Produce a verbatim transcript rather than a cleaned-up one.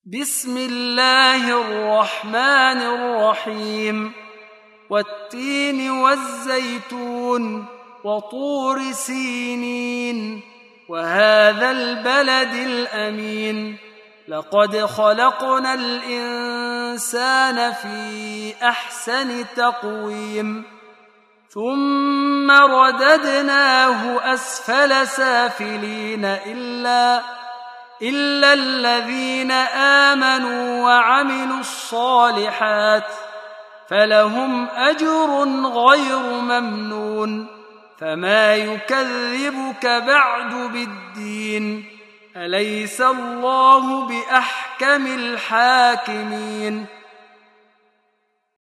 بسم الله الرحمن الرحيم والتين والزيتون وطور سينين وهذا البلد الأمين لقد خلقنا الإنسان في أحسن تقويم ثم رددناه أسفل سافلين إلا إلا الذين آمنوا وعملوا الصالحات فلهم أجر غير ممنون فما يكذبك بعد بالدين أليس الله بأحكم الحاكمين